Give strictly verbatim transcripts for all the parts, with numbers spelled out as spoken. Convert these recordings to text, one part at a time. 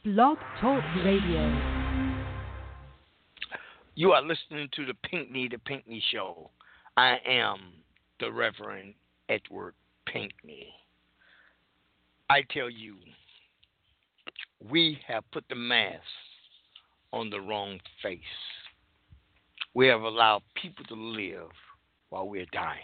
Blog Talk Radio. You are listening to the Pinkney, the Pinkney Show. I am the Reverend Edward Pinkney. I tell you, we have put the mask on the wrong face. We have allowed people to live while we're dying.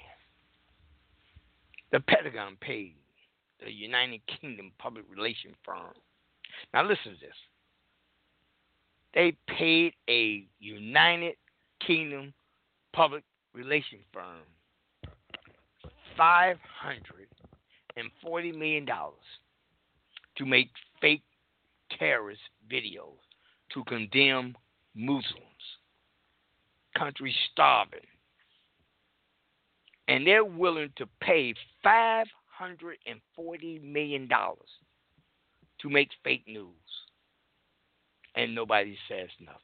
The Pentagon paid the United Kingdom public relations firm. Now listen to this. They paid a United Kingdom public relations firm five hundred forty million dollars to make fake terrorist videos to condemn Muslims. Countries starving. And they're willing to pay five hundred forty million dollars to make fake news. And nobody says nothing.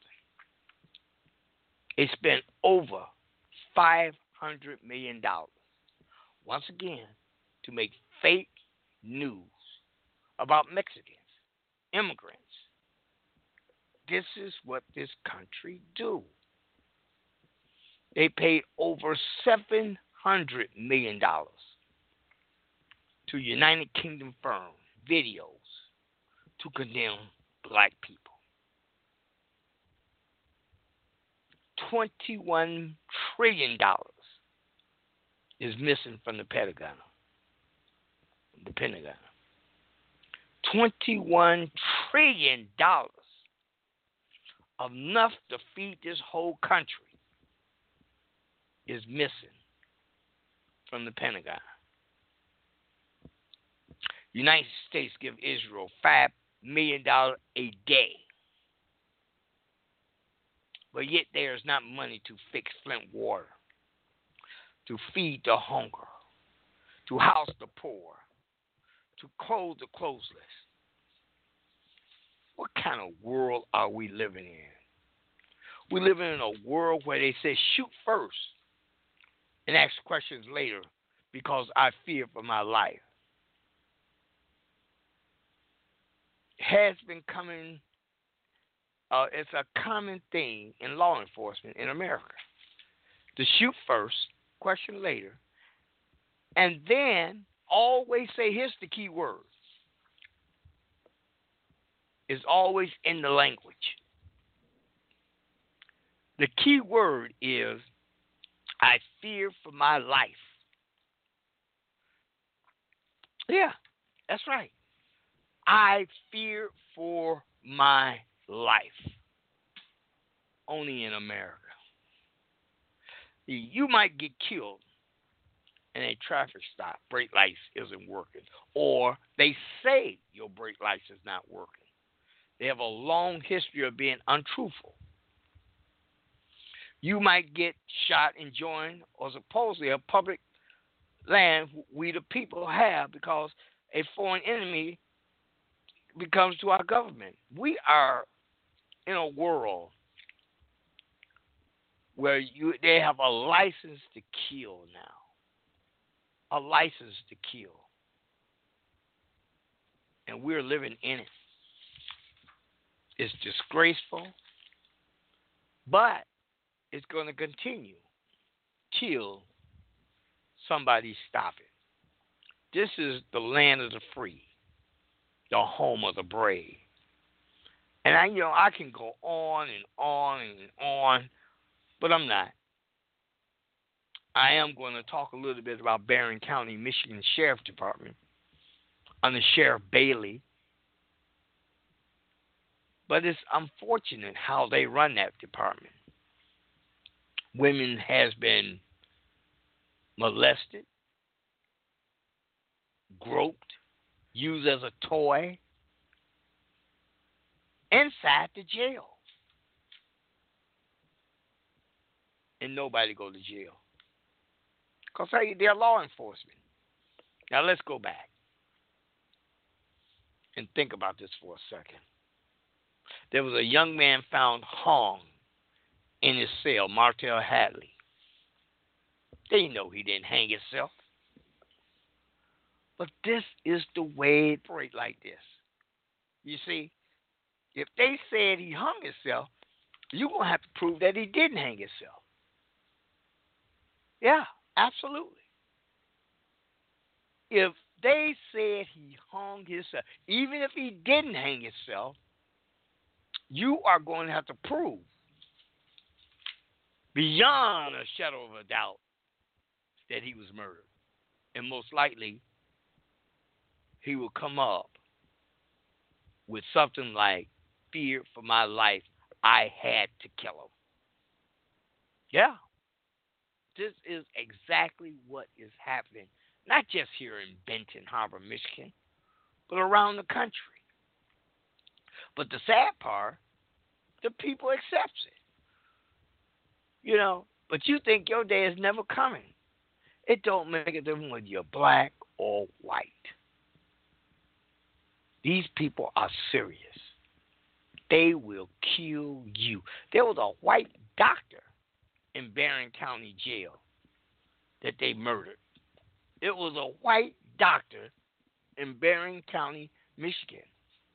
They spent over five hundred million dollars, once again, to make fake news about Mexicans, immigrants. This is what this country do. They paid over seven hundred million dollars to United Kingdom firm videos to condemn black people. twenty-one trillion dollars is missing from the Pentagon. The Pentagon. twenty-one trillion dollars, enough to feed this whole country, is missing from the Pentagon. United States give Israel five million dollars a day. But yet there is not money to fix Flint water, to feed the hunger, to house the poor, to clothe the clothesless. What kind of world are we living in? We're living in a world where they say shoot first and ask questions later because I fear for my life. Has been coming, uh, it's a common thing in law enforcement in America. To shoot first, question later, and then always say, here's the key word. It's always in the language. The key word is, I fear for my life. Yeah, that's right. I fear for my life. Only in America. You might get killed in a traffic stop. Brake lights isn't working. Or they say your brake lights is not working. They have a long history of being untruthful. You might get shot enjoying or supposedly a public land we the people have because a foreign enemy becomes to our government. We are in a world where you they have a license to kill now. A license to kill. And we're living in it. It's disgraceful, but it's going to continue till somebody stop it. This is the land of the free, the home of the brave. And I, you know, I can go on and on and on, but I'm not. I am going to talk a little bit about Barron County, Michigan Sheriff Department under Sheriff Bailey. But it's unfortunate how they run that department. Women has been molested, groped, used as a toy inside the jail. And nobody go to jail. Because they're law enforcement. Now let's go back and think about this for a second. There was a young man found hung in his cell, Martell Hadley. They know he didn't hang himself. But this is the way it breaks like this. You see, If they said he hung himself, you're going to have to prove that he didn't hang himself. Yeah, absolutely. If they said he hung himself, even if he didn't hang himself, you are going to have to prove beyond a shadow of a doubt that he was murdered. And most likely, he will come up with something like, fear for my life, I had to kill him. Yeah. This is exactly what is happening, not just here in Benton Harbor, Michigan, but around the country. But the sad part, the people accepts it. You know, but you think your day is never coming. It don't make a difference whether you're black or white. These people are serious. They will kill you. There was a white doctor in Barron County Jail that they murdered. It was a white doctor in Barron County, Michigan,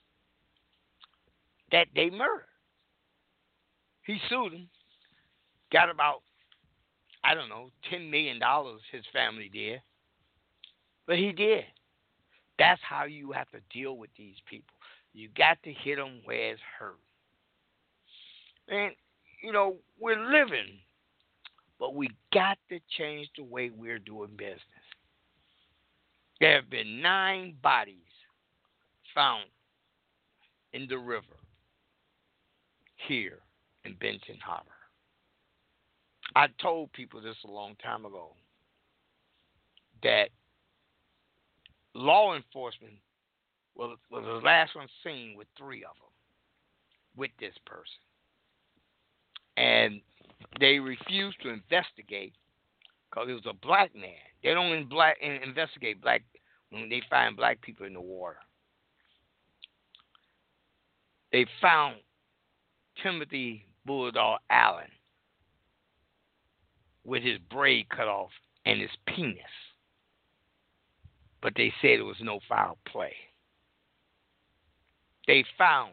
that they murdered. He sued him, got about, I don't know, ten million dollars his family did. But he did. That's how you have to deal with these people. You got to hit them where it's hurt. And, you know, we're living, but we got to change the way we're doing business. There have been nine bodies found in the river here in Benton Harbor. I told people this a long time ago, that law enforcement was, was the last one seen with three of them, with this person. And they refused to investigate because it was a black man. They don't in black, in, investigate black when they find black people in the water. They found Timothy Bulldog Allen with his braid cut off and his penis. But they said it was no foul play. They found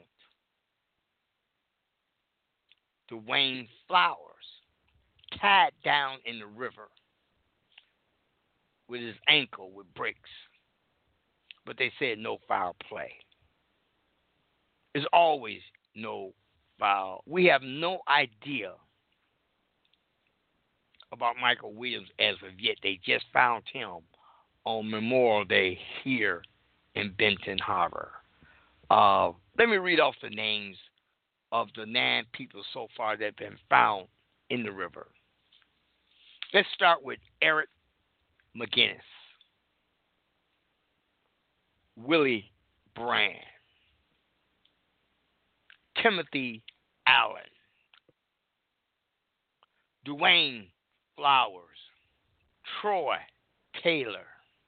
Dwayne Flowers tied down in the river with his ankle with bricks. But they said no foul play. There's always no foul. We have no idea about Michael Williams as of yet. They just found him on Memorial Day here in Benton Harbor. Uh, let me read off the names of the nine people so far that have been found in the river. Let's start with Eric McGinnis, Willie Brand, Timothy Allen, Dwayne Flowers, Troy Taylor,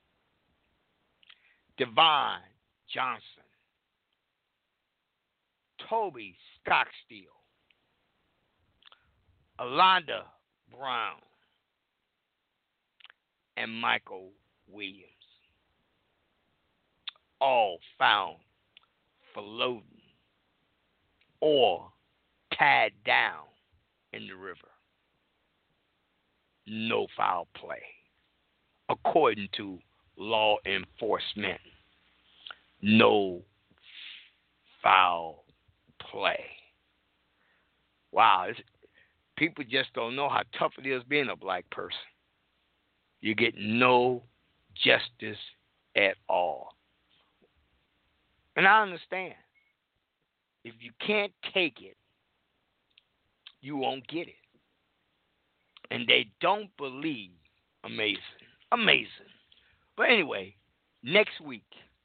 Devon Johnson, Toby Stockstill, Alonda Brown, and Michael Williams. All found floating or tied down in the river. No foul play, according to law enforcement. No foul play. Wow, it's, people just don't know how tough it is being a black person. You get no justice at all. And I understand. If you can't take it, you won't get it. And they don't believe. Amazing. Amazing. But anyway, next week,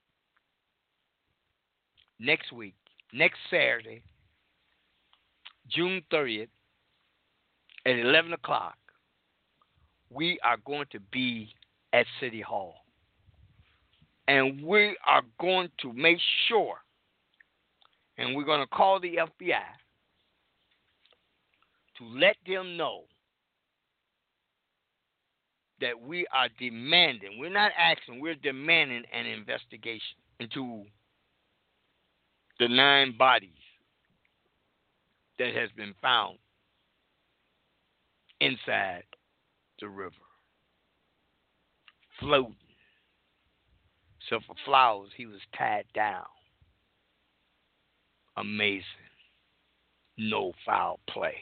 next week, next Saturday, June thirtieth, at eleven o'clock, we are going to be at City Hall. And we are going to make sure, and we're going to call the F B I to let them know that we are demanding, we're not asking, we're demanding an investigation into the nine bodies that has been found inside the river, floating. So for Flowers, he was tied down. Amazing. No foul play.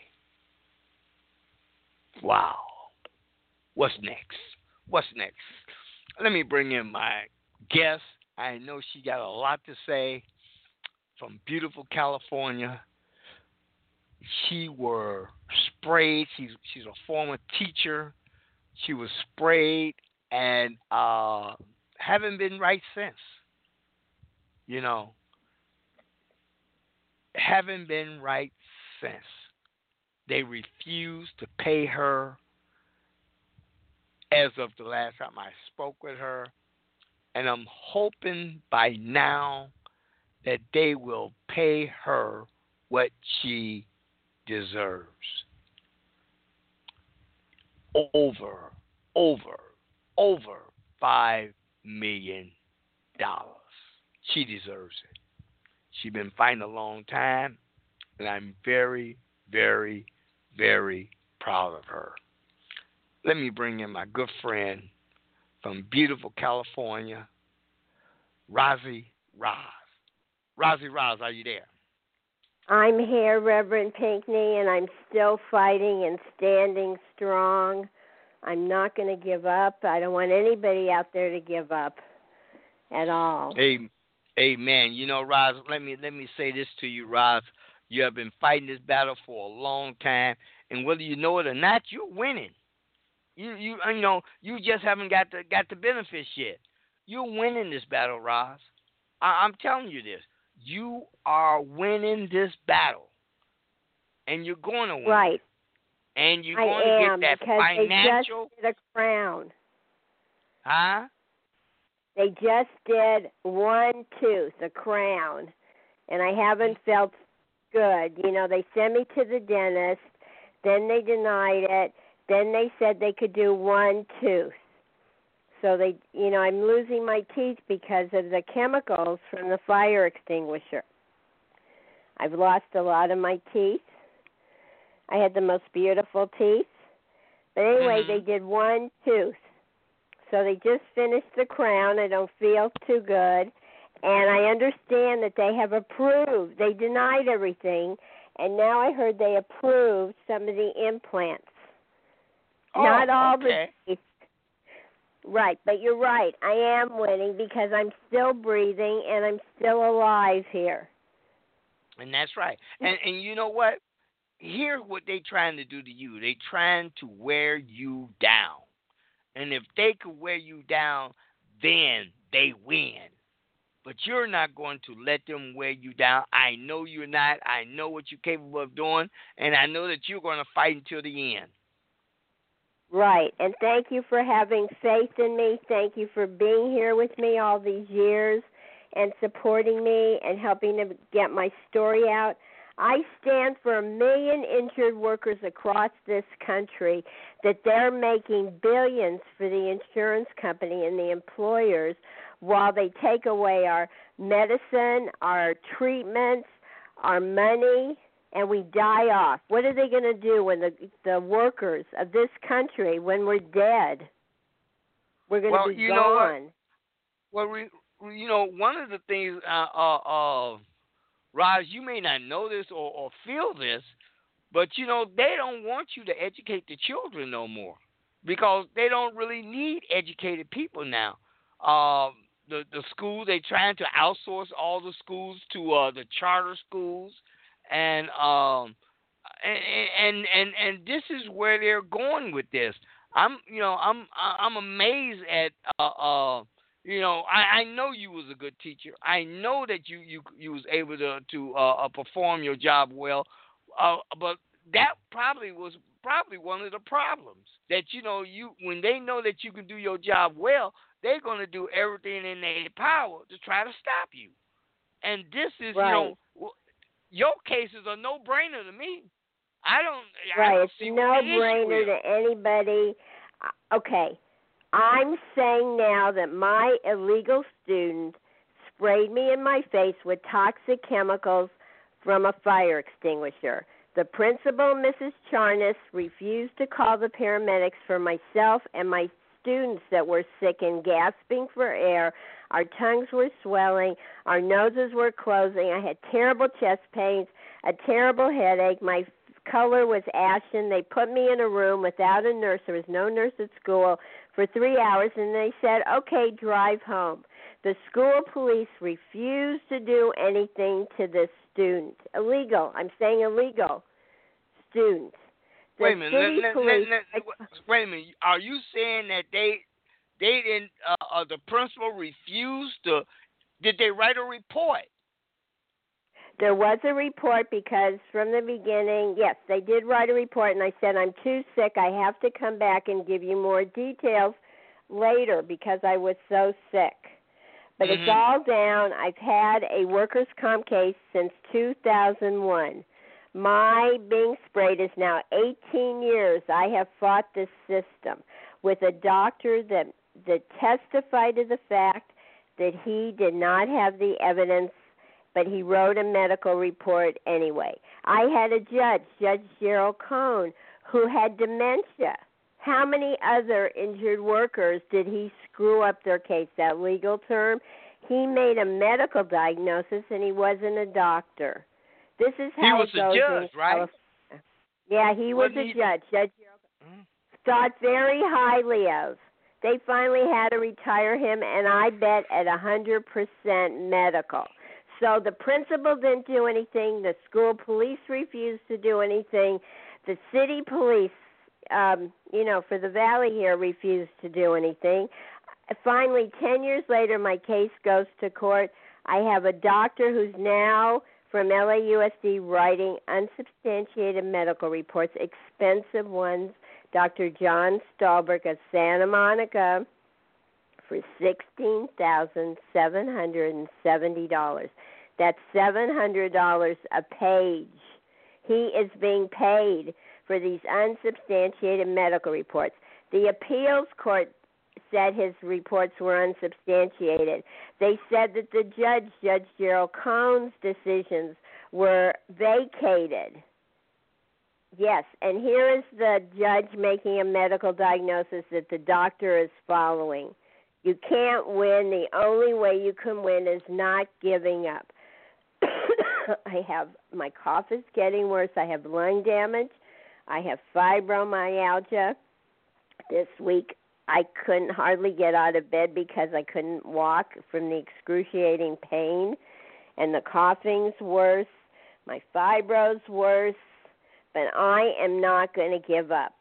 Wow. What's next? What's next? Let me bring in my guest. I know she got a lot to say from beautiful California. She were sprayed. She's she's a former teacher. She was sprayed and uh, haven't been right since. You know, haven't been right since. They refused to pay her as of the last time I spoke with her. And I'm hoping by now that they will pay her what she deserves. Over, over, over five million dollars. She deserves it. She's been fighting a long time, and I'm very, very, very proud of her. Let me bring in my good friend from beautiful California, Rozzy Roz. Rozzy Roz, are you there? I'm here, Reverend Pinckney, and I'm still fighting and standing strong. I'm not going to give up. I don't want anybody out there to give up at all. Amen. You know, Roz, let me let me say this to you, Roz. You have been fighting this battle for a long time, and whether you know it or not, you're winning. You you you know you just haven't got the got the benefits yet. You're winning this battle, Roz. I, I'm telling you this. You are winning this battle, and you're going to win. Right. And you're I going am, to get that because financial. They just did a crown. Huh? They just did one tooth, a crown, and I haven't felt good. You know, they sent me to the dentist, then they denied it, then they said they could do one tooth. So they, you know, I'm losing my teeth because of the chemicals from the fire extinguisher. I've lost a lot of my teeth. I had the most beautiful teeth. But anyway, mm-hmm. they did one tooth. So they just finished the crown. I don't feel too good. And I understand that they have approved. They denied everything. And now I heard they approved some of the implants. Oh, Not all okay. the teeth. Right, but you're right. I am winning because I'm still breathing and I'm still alive here. And that's right. And and you know what? Here's what they trying to do to you. They trying to wear you down. And if they could wear you down, then they win. But you're not going to let them wear you down. I know you're not. I know what you're capable of doing. And I know that you're going to fight until the end. Right. And thank you for having faith in me. Thank you for being here with me all these years and supporting me and helping to get my story out. I stand for a million injured workers across this country that they're making billions for the insurance company and the employers while they take away our medicine, our treatments, our money, and we die off. What are they going to do when the the workers of this country, when we're dead? We're going well, to be you gone. Know what? Well, we, you know, one of the things, uh, uh, uh, Roz, you may not know this or, or feel this, but, you know, they don't want you to educate the children no more because they don't really need educated people now. Um, the, the school, they're trying to outsource all the schools to uh, the charter schools. And um and, and and and this is where they're going with this. I'm you know I'm I'm amazed at uh, uh you know I, I know you was a good teacher. I know that you you you was able to to uh, perform your job well. Uh, but that probably was probably one of the problems that you know you when they know that you can do your job well, they're going to do everything in their power to try to stop you. And this is right. you know. Your cases are no-brainer to me. I don't. Right, I don't it's see no-brainer to anybody. Okay, I'm saying now that my illegal student sprayed me in my face with toxic chemicals from a fire extinguisher. The principal, Missus Charnas, refused to call the paramedics for myself and my students that were sick and gasping for air. Our tongues were swelling. Our noses were closing. I had terrible chest pains, a terrible headache. My color was ashen. They put me in a room without a nurse. There was no nurse at school for three hours, and they said, okay, drive home. The school police refused to do anything to this student. Illegal. I'm saying illegal. Student. The wait a minute. city Let, let, police, let, let, wait a minute. Are you saying that they, they didn't? Uh, uh, the principal refused to? Did they write a report? There was a report because from the beginning, yes, they did write a report, and I said, I'm too sick. I have to come back and give you more details later because I was so sick. But mm-hmm. it's all down. I've had a workers' comp case since two thousand one. My being sprayed is now eighteen years. I have fought this system with a doctor that, that testified to the fact that he did not have the evidence, but he wrote a medical report anyway. I had a judge, Judge Gerald Cohn, who had dementia. How many other injured workers did he screw up their case? That legal term? He made a medical diagnosis, and he wasn't a doctor. This is how he was it goes a judge, in right? California. Yeah, he was Wasn't a he? judge. Judge Mm-hmm. thought very highly of. They finally had to retire him, and I bet at one hundred percent medical. So the principal didn't do anything. The school police refused to do anything. The city police, um, you know, for the valley here, refused to do anything. Finally, ten years later, my case goes to court. I have a doctor who's now from L A U S D writing unsubstantiated medical reports, expensive ones, Doctor John Stahlberg of Santa Monica, for sixteen thousand seven hundred seventy dollars. That's seven hundred dollars a page. He is being paid for these unsubstantiated medical reports. The appeals court said his reports were unsubstantiated. They said that the judge, Judge Gerald Cohn's decisions were vacated. Yes, and here is the judge making a medical diagnosis that the doctor is following. You can't win. The only way you can win is not giving up. I have, my cough is getting worse. I have lung damage. I have fibromyalgia. This week I couldn't hardly get out of bed because I couldn't walk from the excruciating pain, and the coughing's worse. My fibro's worse, but I am not going to give up.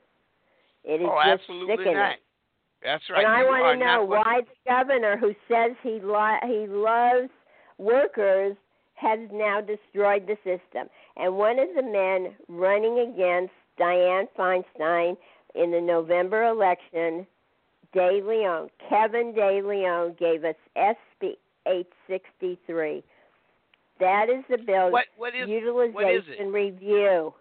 It is oh, just absolutely sickening. not. That's right. And I you want to know why why the governor, who says he lo- he loves workers, has now destroyed the system. And one of the men running against Dianne Feinstein in the November election, De Leon, Kevin De Leon, gave us S B eight sixty-three. That is the bill, what, what is, utilization what is it? review.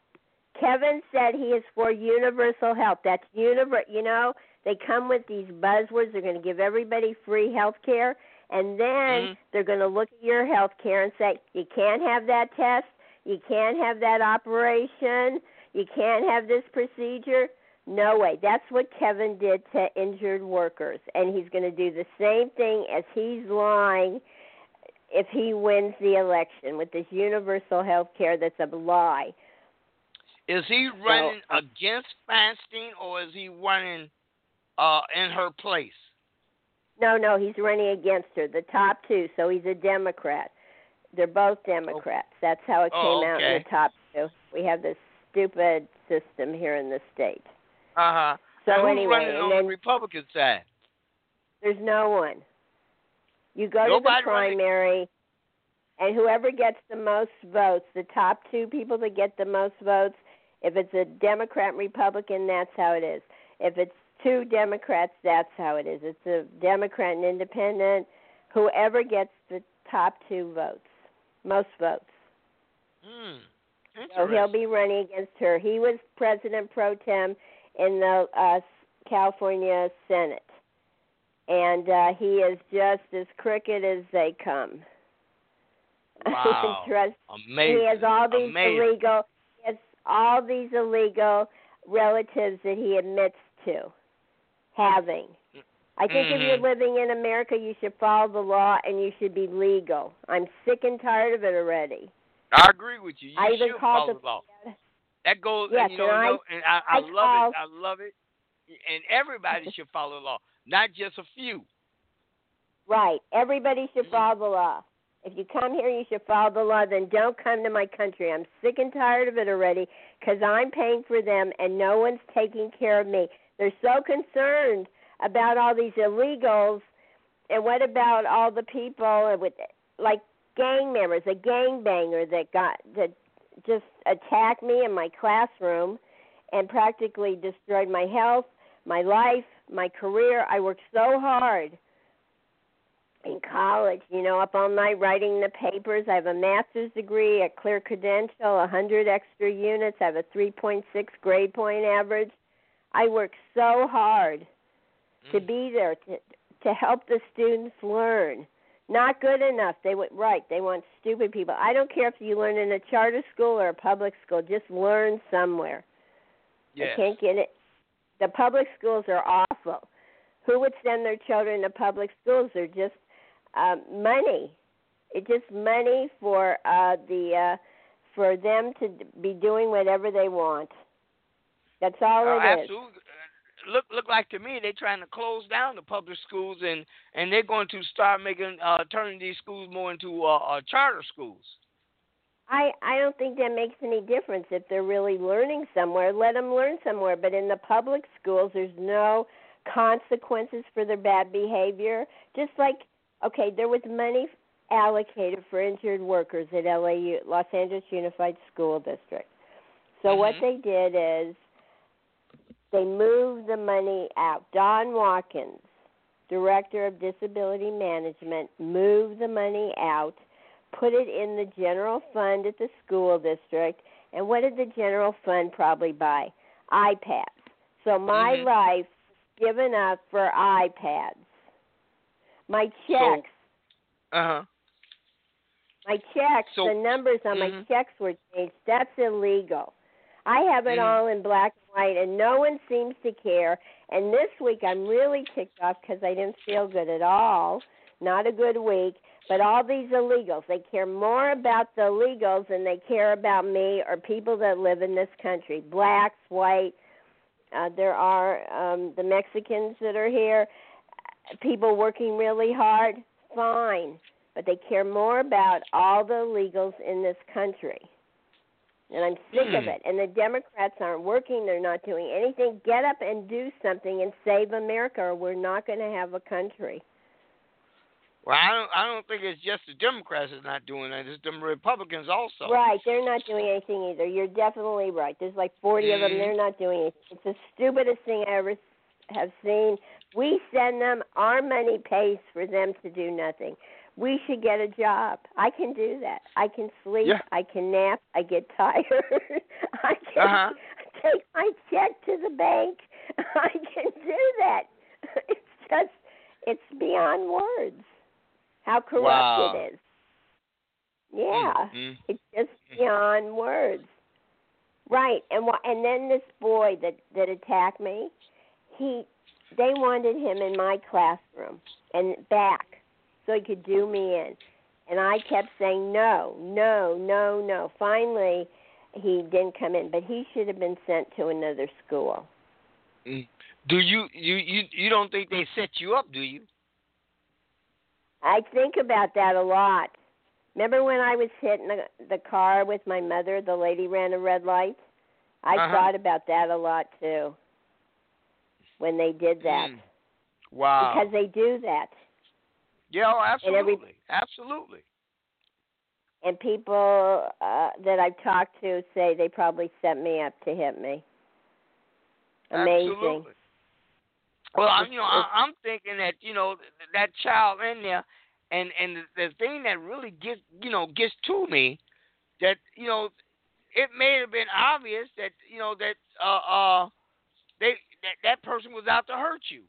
Kevin said he is for universal health. That's univer- You know, they come with these buzzwords. They're going to give everybody free health care, and then mm-hmm. they're going to look at your health care and say, you can't have that test, you can't have that operation, you can't have this procedure. No way. That's what Kevin did to injured workers, and he's going to do the same thing as he's lying if he wins the election with this universal health care that's a lie. Is he running so, uh, against Feinstein, or is he running uh, in her place? No, no, he's running against her, the top two, so he's a Democrat. They're both Democrats. Oh. That's how it came oh, out okay. in the top two. We have this stupid system here in the state. Uh-huh. So and who's anyway, running and on then the Republican side? there's no one. You go Nobody to the primary, and whoever gets the most votes, the top two people that get the most votes, if it's a Democrat and Republican, that's how it is. If it's two Democrats, that's how it is. It's a Democrat and Independent. Whoever gets the top two votes, most votes. Hmm. So he'll be running against her. He was President pro tem in the uh, California Senate, and uh, he is just as crooked as they come. Wow. Trust. Amazing. He has all these Amazing. illegal. He has all these illegal relatives that he admits to having. I think mm-hmm. if you're living in America, you should follow the law and you should be legal. I'm sick and tired of it already. I agree with you. You I even should called follow the the law. That goes, yes, and, you know, and I, no, and I, I, I love called, it. I love it. And everybody should follow the law, not just a few. Right. Everybody should Mm-hmm. follow the law. If you come here, you should follow the law. Then don't come to my country. I'm sick and tired of it already because I'm paying for them and no one's taking care of me. They're so concerned about all these illegals, and what about all the people with, like, gang members, a gangbanger that got that just attacked me in my classroom and practically destroyed my health, my life, my career. I worked so hard in college, you know, up all night writing the papers. I have a master's degree, a clear credential, one hundred extra units. I have a three point six grade point average. I worked so hard to be there to to help the students learn. Not good enough. They would right. They want stupid people. I don't care if you learn in a charter school or a public school. Just learn somewhere. Yes. I can't get it. The public schools are awful. Who would send their children to public schools? They're just um, money. It's just money for uh, the uh, for them to be doing whatever they want. That's all uh, it is. Absolutely. Look, look like to me they're trying to close down the public schools, and, and they're going to start making uh, turning these schools more into uh, uh, charter schools. I I don't think that makes any difference if they're really learning somewhere. Let them learn somewhere. But in the public schools, there's no consequences for their bad behavior. Just like, okay, there was money allocated for injured workers at L A U, Los Angeles Unified School District. So mm-hmm. what they did is they moved the money out. Don Watkins, Director of Disability Management, moved the money out, put it in the general fund at the school district, and what did the general fund probably buy? iPads. So my mm-hmm. life was given up for iPads. My checks. So, uh-huh. My checks, so, the numbers on mm-hmm. my checks were changed. That's illegal. I have it mm-hmm. all in black and white, and no one seems to care. And this week I'm really ticked off because I didn't feel good at all. Not a good week. But all these illegals, they care more about the illegals than they care about me or people that live in this country. Blacks, white, uh, there are um, the Mexicans that are here, people working really hard, fine. But they care more about all the illegals in this country. And I'm sick mm. of it. And the Democrats aren't working. They're not doing anything. Get up and do something and save America, or we're not going to have a country. Well, I don't. I don't think it's just the Democrats that's not doing that. It's the Republicans also. Right, they're not doing anything either. You're definitely right. There's like forty mm. of them. They're not doing anything. It's the stupidest thing I ever have seen. We send them. Our money pays for them to do nothing. We should get a job. I can do that. I can sleep. Yeah. I can nap. I get tired. I can uh-huh. take my check to the bank. I can do that. It's just, it's beyond words how corrupt wow. it is. Yeah, mm-hmm. it's just beyond words. Right, and wh- and then this boy that, that attacked me, he, they wanted him in my classroom and back so he could do me in. And I kept saying no, no, no, no. Finally, he didn't come in, but he should have been sent to another school. Do you you you, you don't think they set you up, do you? I think about that a lot. Remember when I was hit in the, the car with my mother, the lady ran a red light? I uh-huh. thought about that a lot, too, when they did that. Mm. Wow. Because they do that. Yeah, oh, absolutely. And every, absolutely. And people uh, that I've talked to say they probably set me up to hit me. Amazing. Absolutely. Well, I'm, you know, I, I'm thinking that, you know, that child in there, and and the, the thing that really gets, you know, gets to me, that, you know, it may have been obvious that, you know, that uh uh they that, that person was out to hurt you.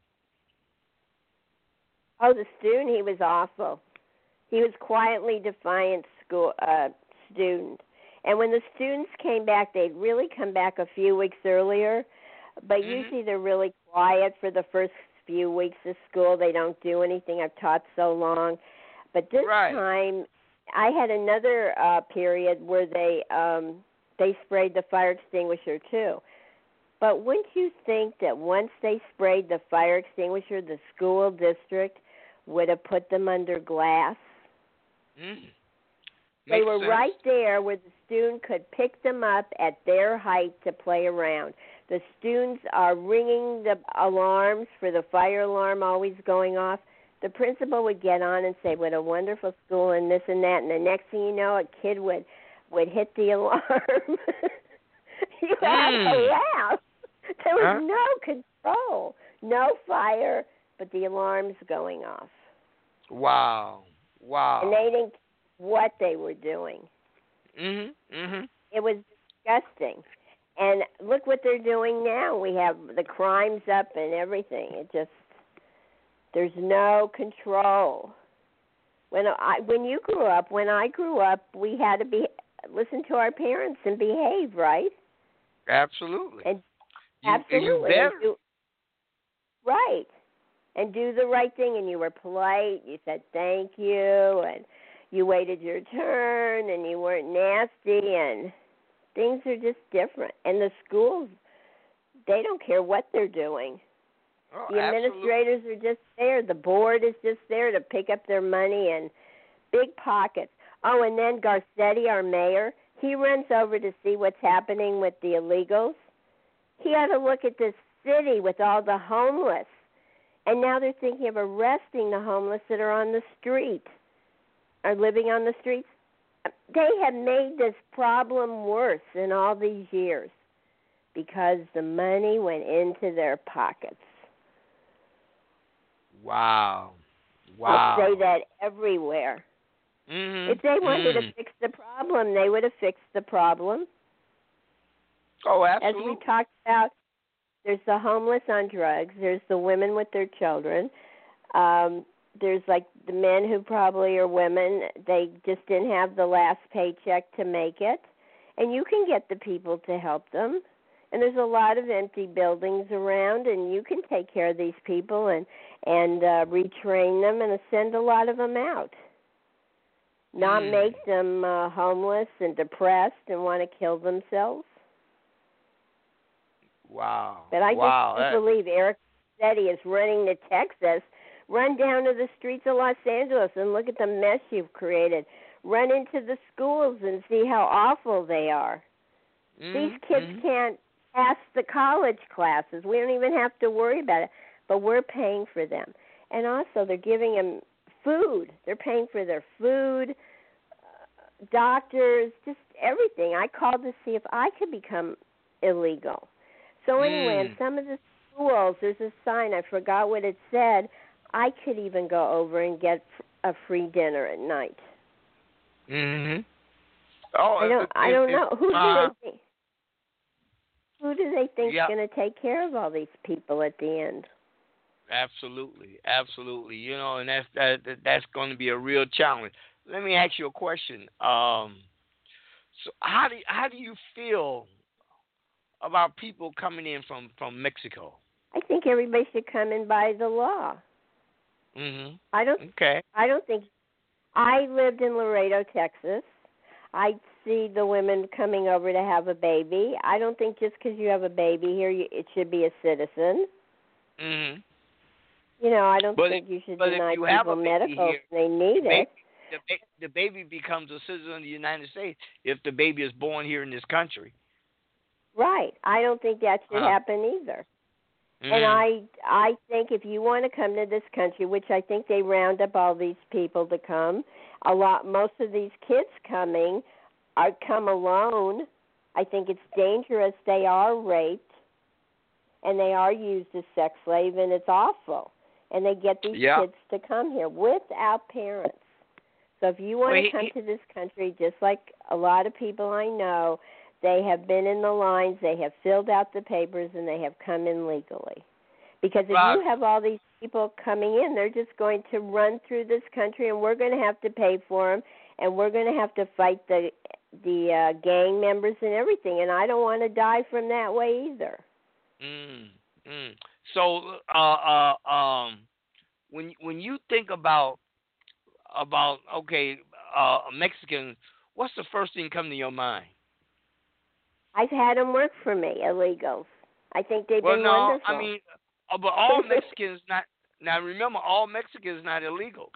Oh, the student, he was awful. He was quietly defiant, school uh, student. And when the students came back, they'd really come back a few weeks earlier. But mm-hmm. usually they're really quiet for the first few weeks of school. They don't do anything. I've taught so long. But this right. time, I had another uh, period where they um, they sprayed the fire extinguisher too. But wouldn't you think that once they sprayed the fire extinguisher, the school district would have put them under glass? Mm. They Makes were sense. right there where the student could pick them up at their height to play around. The students are ringing the alarms for the fire alarm always going off. The principal would get on and say, what a wonderful school and this and that. And the next thing you know, a kid would, would hit the alarm. You had Mm. to laugh. There was Huh? no control, no fire, but the alarm's going off. Wow. Wow. And they didn't care what they were doing. Mhm. Mhm. It was disgusting. And look what they're doing now. We have the crimes up and everything. It just, there's no control. When I when you grew up, when I grew up, we had to be listen to our parents and behave, right? Absolutely. And you, absolutely. You And better. do, right. And do the right thing, and you were polite. You said thank you, and you waited your turn, and you weren't nasty, and things are just different. And the schools, they don't care what they're doing. Oh, The administrators absolutely. are just there. The board is just there to pick up their money and big pockets. Oh, and then Garcetti, our mayor, he runs over to see what's happening with the illegals. He had to look at this city with all the homeless. And now they're thinking of arresting the homeless that are on the street, are living on the streets. They have made this problem worse in all these years because the money went into their pockets. Wow. Wow. I'll say that everywhere. Mm-hmm. If they wanted mm. to fix the problem, they would have fixed the problem. Oh, As absolutely. we talked about, there's the homeless on drugs. There's the women with their children. Um, there's like the men who probably are women. They just didn't have the last paycheck to make it. And you can get the people to help them. And there's a lot of empty buildings around, and you can take care of these people and, and uh, retrain them and send a lot of them out. Not Mm. make them uh, homeless and depressed and want to kill themselves. Wow. But I wow. just can't believe Eric Garcetti is running to Texas. Run down to the streets of Los Angeles and look at the mess you've created. Run into the schools and see how awful they are. Mm-hmm. These kids mm-hmm. can't pass the college classes. We don't even have to worry about it, but we're paying for them. And also they're giving them food. They're paying for their food, uh, doctors, just everything. I called to see if I could become illegal. So anyway, Mm. in some of the schools, there's a sign, I forgot what it said, I could even go over and get a free dinner at night. Mm-hmm. Oh, I don't, if, I don't if, know. Who uh, do they think? Who do they think is yeah. going to take care of all these people at the end? Absolutely, absolutely. You know, and that's that, that that's going to be a real challenge. Let me ask you a question. Um, so how do how do you feel about people coming in from, from Mexico? I think everybody should come in by the law. Mhm. I don't. Okay. I don't think. I lived in Laredo, Texas. I see the women coming over to have a baby. I don't think just because you have a baby here, you, it should be a citizen. Mhm. You know, I don't But think if- you should but if deny you have a people baby medical here, if they need the baby, it. the, ba- the baby becomes a citizen of the United States if the baby is born here in this country. Right. I don't think that should Uh-huh. happen either. Mhm. And I I think if you want to come to this country, which I think they round up all these people to come, a lot most of these kids coming are come alone. I think it's dangerous. They are raped and they are used as sex slaves, and it's awful. And they get these Yeah. kids to come here without parents. So if you want Well, to he- come he- to this country, just like a lot of people I know, they have been in the lines, they have filled out the papers, and they have come in legally. Because if Right. you have all these people coming in, they're just going to run through this country, and we're going to have to pay for them, and we're going to have to fight the the uh, gang members and everything. And I don't want to die from that way either. Mm, mm. So, uh, uh, um, when when you think about about okay, uh, Mexicans, what's the first thing come to your mind? I've had them work for me, illegals. I think they've Well, been no, wonderful. I mean, uh, but all Mexicans not. Now remember, all Mexicans not illegal.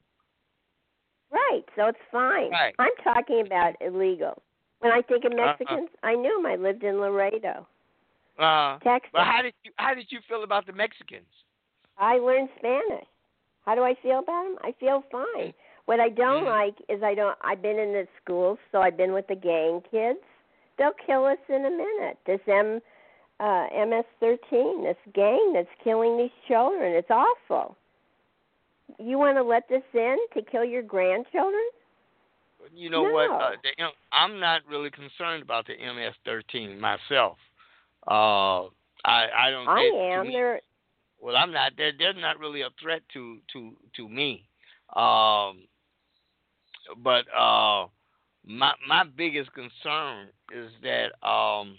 Right, so it's fine. Right. I'm talking about illegals. When I think of Mexicans, uh, uh, I knew them. I lived in Laredo, uh, Texas. But how did you how did you feel about the Mexicans? I learned Spanish. How do I feel about them? I feel fine. What I don't mm. like is I don't. I've been in the schools, so I've been with the gang kids. They'll kill us in a minute. This M uh, M S thirteen, this gang that's killing these children. It's awful. You want to let this in to kill your grandchildren? You know no. what? Uh, the, I'm not really concerned about the M S thirteen myself. Uh, I I don't. I they, am. Me, They're. Well, I'm not. They're, they're not really a threat to to to me. Um, but uh, my my biggest concern is that um,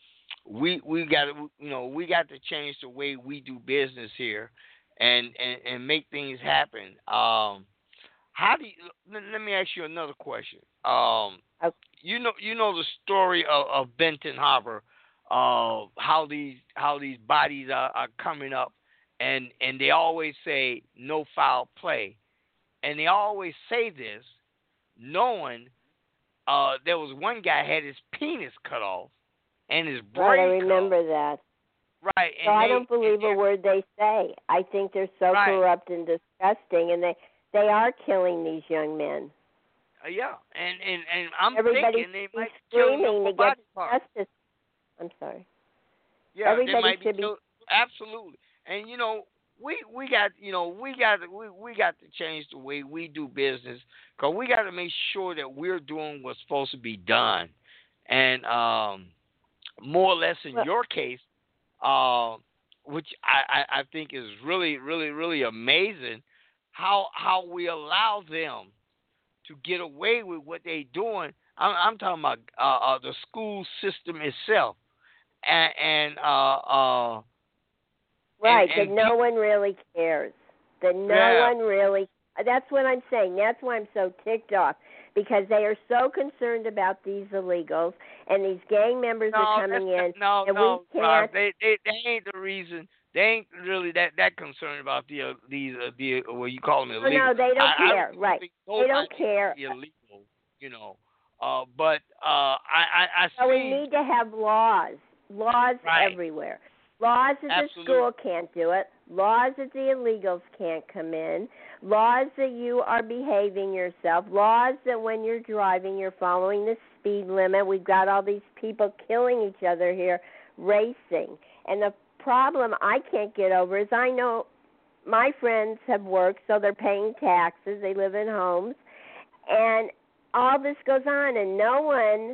we we got you know we got to change the way we do business here, and and, and make things happen. Um, how do you? Let, let me ask you another question. Um, Okay. you know you know the story of, of Benton Harbor, uh, how these how these bodies are, are coming up, and and they always say no foul play, and they always say this, knowing uh, there was one guy had his penis cut off and his brain Right, I remember cut off. that. Right. So and I they, don't believe a word they say. I think they're so right. corrupt and disgusting, and they they are killing these young men. Uh, yeah, and, and and I'm Everybody's thinking they might be killing them screaming for to body get parts. justice. I'm sorry. Yeah, Everybody they might be should be. kill- absolutely. And you know, we we got you know we got we we got to change the way we do business, because we got to make sure that we're doing what's supposed to be done. And um, more or less in Well, your case, uh, which I, I, I think is really really really amazing, how how we allow them to get away with what they're doing. I'm, I'm talking about uh, uh, the school system itself, and, and uh, uh, right, and, and that no one really cares. That no yeah. one really. That's what I'm saying. That's why I'm so ticked off, because they are so concerned about these illegals, and these gang members no, are coming in, no, and no, we Rob, can't. they, they they ain't the reason. They ain't really that, that concerned about the uh, these uh, the uh, what you call them illegal. Oh, no, they don't I, care. I don't right, think they don't nobody care. is illegal, you know. Uh, but uh, I I, I So see. we need to have laws, laws right. everywhere. Laws that Absolutely. the school can't do it. Laws that the illegals can't come in. Laws that you are behaving yourself. Laws that when you're driving, you're following the speed limit. We've got all these people killing each other here, racing. And the problem I can't get over is I know my friends have worked, so they're paying taxes. They live in homes. And all this goes on, and no one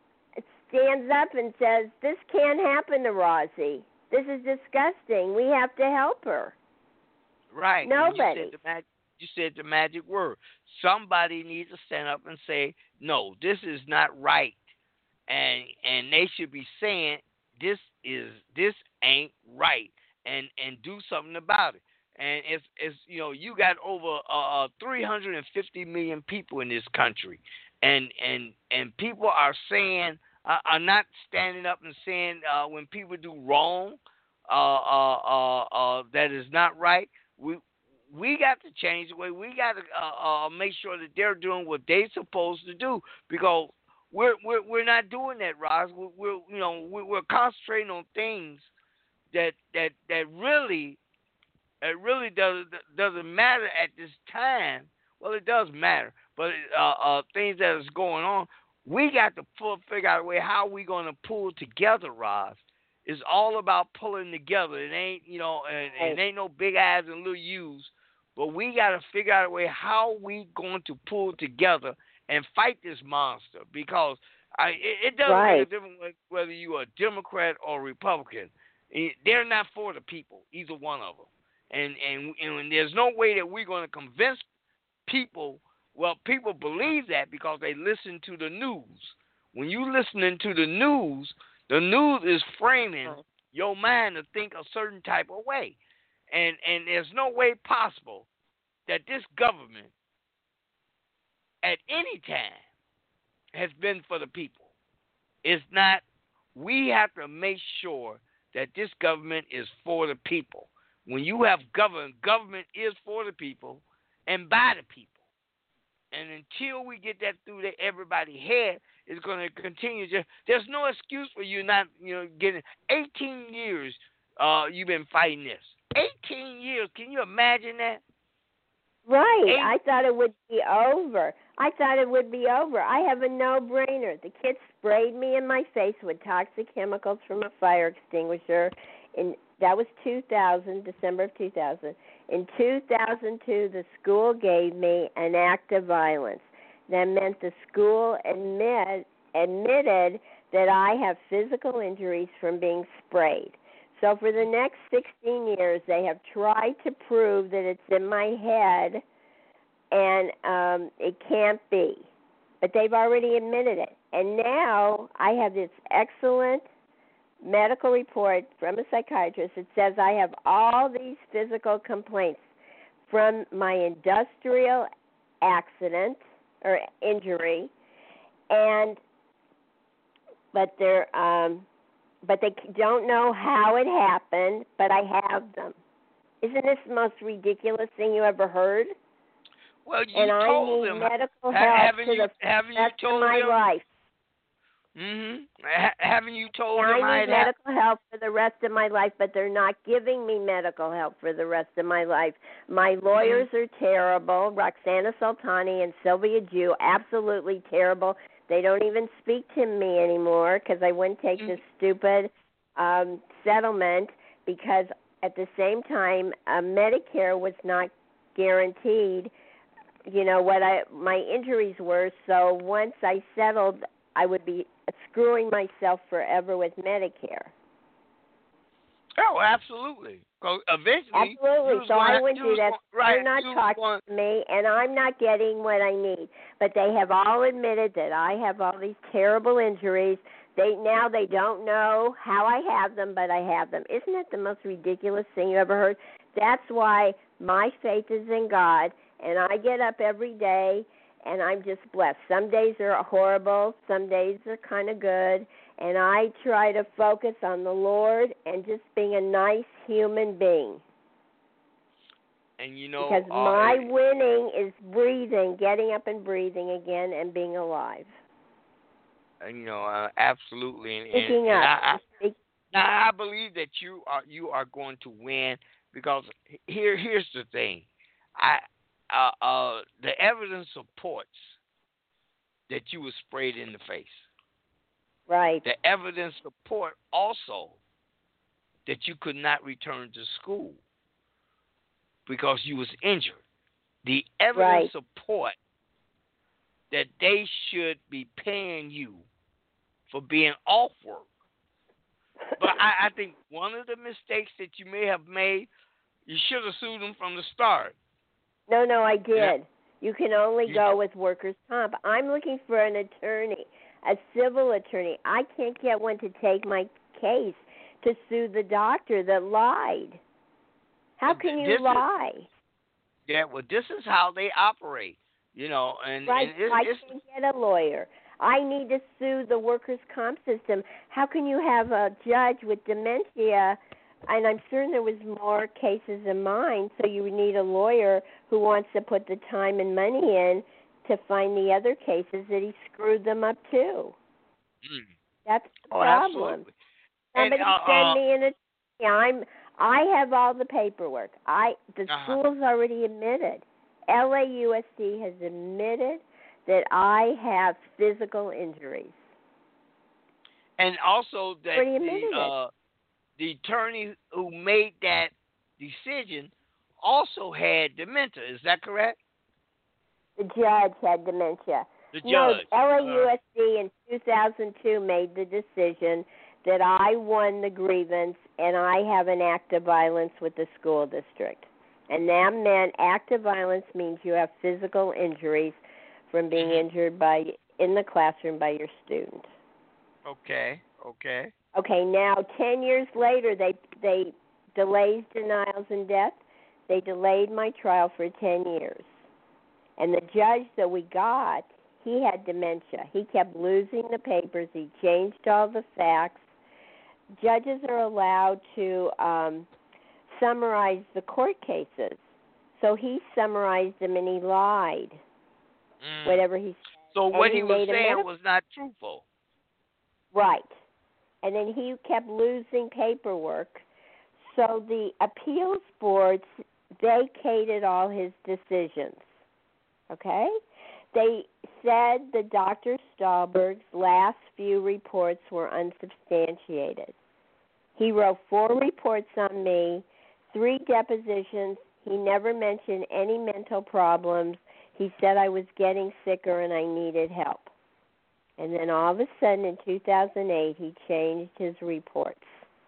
stands up and says, this can't happen to Rosie. This is disgusting. We have to help her. Right. Nobody. You said, the mag- you said the magic word. Somebody needs to stand up and say, no, this is not right. And and they should be saying, this is this ain't right, and, and do something about it. And it's, it's you know, you got over uh, three hundred fifty million people in this country. And and, and people are saying, uh, are not standing up and saying uh, when people do wrong, uh, uh, uh, uh, that is not right. We we got to change the way. We got to uh, uh, make sure that they're doing what they're supposed to do, because we're we're we're not doing that, Roz. We're, we're you know we're, we're concentrating on things that that that really it really does doesn't matter at this time. Well, it does matter, but uh, uh, things that is going on, we got to pull, figure out a way how we going to pull together, Roz. It's all about pulling together. It ain't, you know, and, and it ain't no big eyes and little U's, but we got to figure out a way how we going to pull together and fight this monster, because I, it, it doesn't right. make a difference whether you are a Democrat or Republican. They're not for the people, either one of them. And, and, and there's no way that we're going to convince people Well, people believe that because they listen to the news. When you listening to the news, the news is framing your mind to think a certain type of way. And and there's no way possible that this government at any time has been for the people. It's not. We have to make sure that this government is for the people. When you have government, government is for the people and by the people. And until we get that through the everybody's head, it's going to continue. Just, there's no excuse for you not, you know, getting eighteen years. Uh, you've been fighting this. eighteen years. Can you imagine that? Right. Eight- I thought it would be over. I thought it would be over. I have a no-brainer. The kids sprayed me in my face with toxic chemicals from a fire extinguisher. In that was two thousand, December of two thousand. In two thousand two, the school gave me an act of violence. That meant the school admit, admitted that I have physical injuries from being sprayed. So for the next sixteen years, they have tried to prove that it's in my head, and um, it can't be. But they've already admitted it. And now I have this excellent medical report from a psychiatrist that says I have all these physical complaints from my industrial accident or injury, and but they're um, but they don't know how it happened, but I have them. Isn't this the most ridiculous thing you ever heard? Well, you and told I need them. medical Ha- help haven't to you, the haven't you rest told of my them? life. Mm-hmm. Ha- haven't you told them I I need have? medical help for the rest of my life, but they're not giving me medical help for the rest of my life. My lawyers Mm-hmm. are terrible. Roxana Sultani and Sylvia Jew, absolutely terrible. They don't even speak to me anymore because I wouldn't take Mm-hmm. this stupid um, settlement because at the same time, uh, Medicare was not guaranteed, you know, what I my injuries were. So once I settled, I would be screwing myself forever with Medicare. Oh, absolutely. Because eventually, Absolutely. you was So gonna, I wouldn't you do was that. gonna- right, They're not you was talking gonna- to me, and I'm not getting what I need. But they have all admitted that I have all these terrible injuries. They now they don't know how I have them, but I have them. Isn't that the most ridiculous thing you ever heard? That's why my faith is in God, and I get up every day, and I'm just blessed. Some days are horrible, some days are kind of good, and I try to focus on the Lord and just being a nice human being. And you know, Because uh, my it- winning is breathing, getting up and breathing again, and being alive. and, you know, uh, absolutely. And, and, Picking and up. I, I, Speak- now I believe that you are you are going to win because here here's the thing, I uh, uh, the evidence supports that you were sprayed in the face. Right. The evidence support also that you could not return to school because you was injured. The evidence Right. support that they should be paying you for being off work. But I, I think one of the mistakes that you may have made, you should have sued them from the start. No, no, I did. Yeah. You can only You go did. with workers' comp. I'm looking for an attorney, a civil attorney. I can't get one to take my case to sue the doctor that lied. How Well, can this you is- lie? Yeah, well, this is how they operate, you know, and, Right, and it, I it's can't get a lawyer. I need to sue the workers' comp system. How can you have a judge with dementia? And I'm certain there was more cases than mine, so you would need a lawyer who wants to put the time and money in to find the other cases that he screwed them up too. mm, That's the oh, problem. absolutely. And, Somebody uh, send uh, me an attorney. I'm I have all the paperwork. I the Uh-huh. school's already admitted. L A U S D has admitted that I have physical injuries. and also that Already admitted the it. uh, the attorney who made that decision also had dementia. Is that correct? The judge had dementia. The No, judge. L A U Uh, S D in two thousand two made the decision that I won the grievance and I have an act of violence with the school district. And that meant active violence means you have physical injuries from being injured by in the classroom by your student. Okay, okay. Okay, now ten years later, they they delayed denials and death. They delayed my trial for ten years. And the judge that we got, he had dementia. He kept losing the papers. He changed all the facts. Judges are allowed to um, summarize the court cases. So he summarized them and he lied. Mm. Whatever he said. So what he, he was saying meta- was not truthful. Right. And then he kept losing paperwork. So the appeals board vacated all his decisions. Okay? They said that Doctor Stahlberg's last few reports were unsubstantiated. He wrote four reports on me, three depositions. He never mentioned any mental problems. He said I was getting sicker and I needed help. And then all of a sudden in two thousand eight, he changed his reports.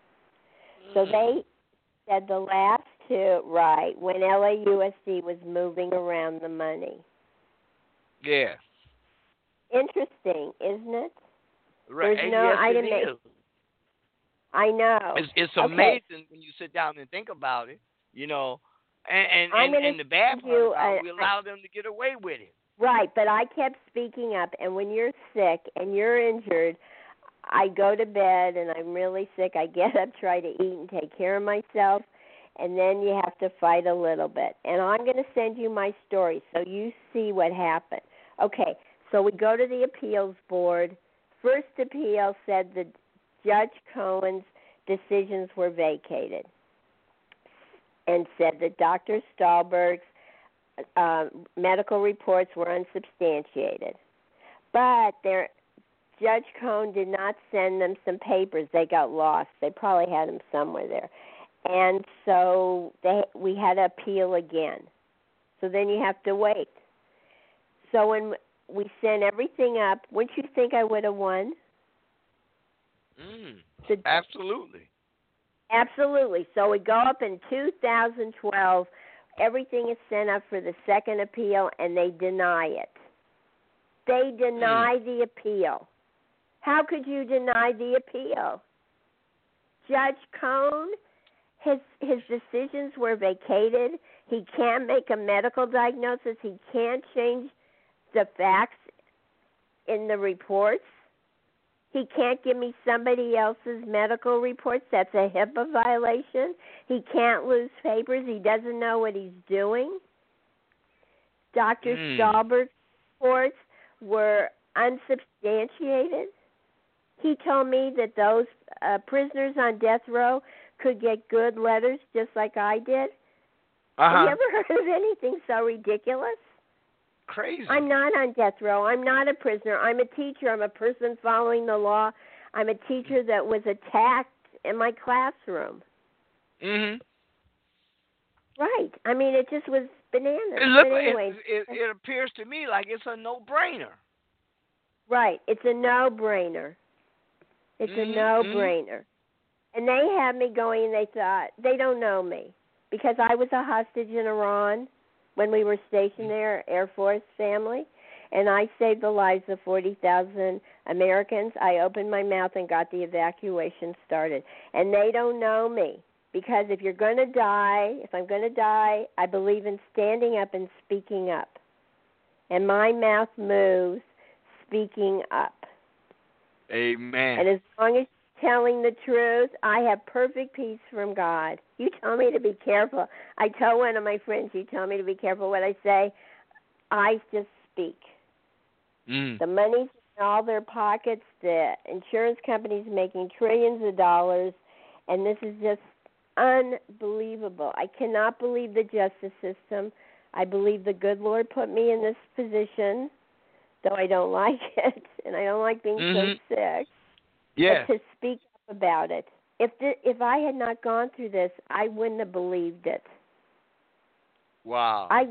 So they said the last two, right, when L A U S D was moving around the money. Yeah. Interesting, isn't it? Right. There's no, yes, I it didn't make, is. I know. It's, it's Okay. amazing when you sit down and think about it, you know. And I'm and, and, gonna and the bad part you, about uh, it, we allow them to get away with it. Right, but I kept speaking up, and when you're sick and you're injured, I go to bed and I'm really sick. I get up, try to eat and take care of myself, and then you have to fight a little bit. And I'm going to send you my story so you see what happened. Okay, so we go to the appeals board. First appeal said that Judge Cohen's decisions were vacated and said that Doctor Stahlberg's uh, medical reports were unsubstantiated. But their Judge Cohen did not send them some papers. They got lost. They probably had them somewhere there. And so they, we had to appeal again. So then you have to wait. So when we sent everything up, wouldn't you think I would have won? Mm, The, absolutely. Absolutely. So we go up in two thousand twelve. Everything is sent up for the second appeal, and they deny it. They deny mm. the appeal. How could you deny the appeal? Judge Cohen, his his decisions were vacated. He can't make a medical diagnosis. He can't change the facts in the reports. He can't give me somebody else's medical reports. That's a HIPAA violation. He can't lose papers. He doesn't know what he's doing. Doctor Mm. Stahlberg's reports were unsubstantiated. He told me that those uh, prisoners on death row could get good letters just like I did. Uh-huh. Have you ever heard of anything so ridiculous? Crazy. I'm not on death row. I'm not a prisoner. I'm a teacher. I'm a person following the law. I'm a teacher that was attacked in my classroom. Mhm. Right. I mean, it just was bananas. It, look, but anyway, it, it, it appears to me like it's a no-brainer. Right. It's a no-brainer. It's mm-hmm. a no-brainer. And they had me going, and they thought, they don't know me. Because I was a hostage in Iran when we were stationed there, Air Force family, and I saved the lives of forty thousand Americans. I opened my mouth and got the evacuation started. And they don't know me because if you're going to die, if I'm going to die, I believe in standing up and speaking up. And my mouth moves speaking up. Amen. And as long as telling the truth, I have perfect peace from God. You tell me to be careful. I tell one of my friends, you tell me to be careful what I say. I just speak. Mm. The money's in all their pockets. The insurance company's making trillions of dollars, and this is just unbelievable. I cannot believe the justice system. I believe the good Lord put me in this position, though I don't like it, and I don't like being mm-hmm. so sick. Yeah. But to speak up about it. If the, if I had not gone through this, I wouldn't have believed it. Wow. I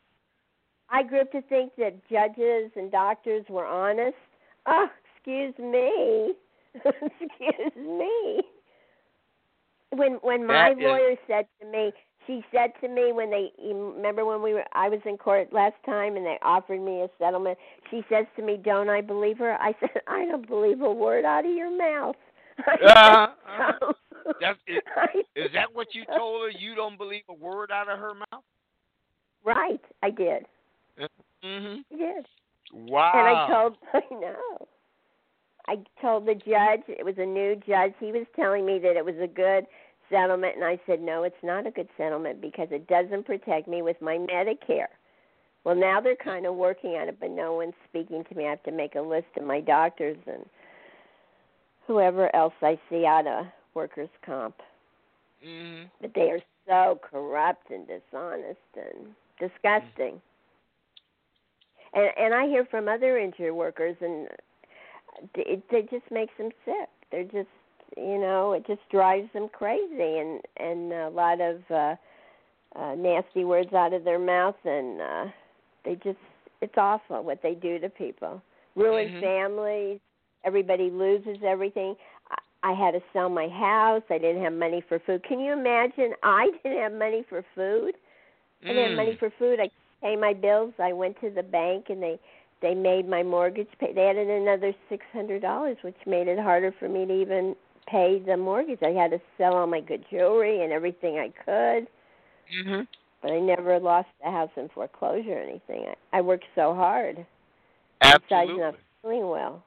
I grew up to think that judges and doctors were honest. Oh, excuse me. excuse me. When when my That is... lawyer said to me, she said to me when they you remember when we were I was in court last time and they offered me a settlement. She says to me, "Don't I believe her?" I said, "I don't believe a word out of your mouth." Uh, uh, that's, is, is that what you told her? You don't believe a word out of her mouth? Right, I did. Mm-hmm. I did. Wow. And I told, I know. I told the judge, it was a new judge, he was telling me that it was a good settlement, and I said, no, it's not a good settlement because it doesn't protect me with my Medicare. Well, now they're kind of working on it, but no one's speaking to me. I have to make a list of my doctors and whoever else I see out of workers' comp. Mm-hmm. But they are so corrupt and dishonest and disgusting. Mm-hmm. And and I hear from other injured workers, and it, it just makes them sick. They're just, you know, it just drives them crazy, and and a lot of uh, uh, nasty words out of their mouth, and uh, they just, it's awful what they do to people. Ruin mm-hmm. families. Everybody loses everything. I, I had to sell my house. I didn't have money for food. Can you imagine? I didn't have money for food. I didn't have money for food. I pay my bills. I went to the bank, and they they made my mortgage pay. They added another six hundred dollars, which made it harder for me to even pay the mortgage. I had to sell all my good jewelry and everything I could. Mm-hmm. But I never lost the house in foreclosure or anything. I, I worked so hard. Absolutely. Besides not feeling well.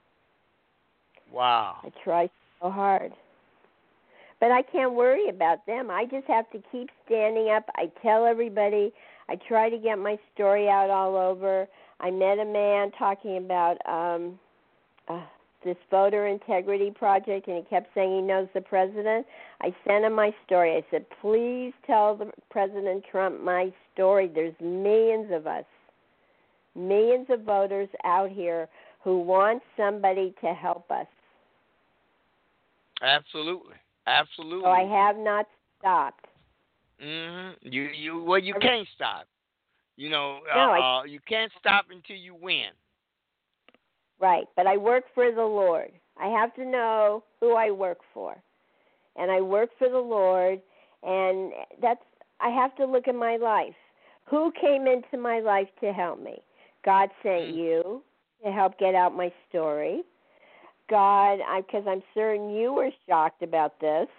Wow. I try so hard. But I can't worry about them. I just have to keep standing up. I tell everybody. I try to get my story out all over. I met a man talking about um, uh, this voter integrity project, and he kept saying he knows the president. I sent him my story. I said, please tell the President Trump my story. There's millions of us, millions of voters out here who want somebody to help us. Absolutely. Absolutely. So I have not stopped. Mhm. You you well you can't stop. You know, no, uh, I, uh, you can't stop until you win. Right, but I work for the Lord. I have to know who I work for. And I work for the Lord, and that's I have to look at my life. Who came into my life to help me? God sent Mm. you to help get out my story. God, because I'm certain you were shocked about this.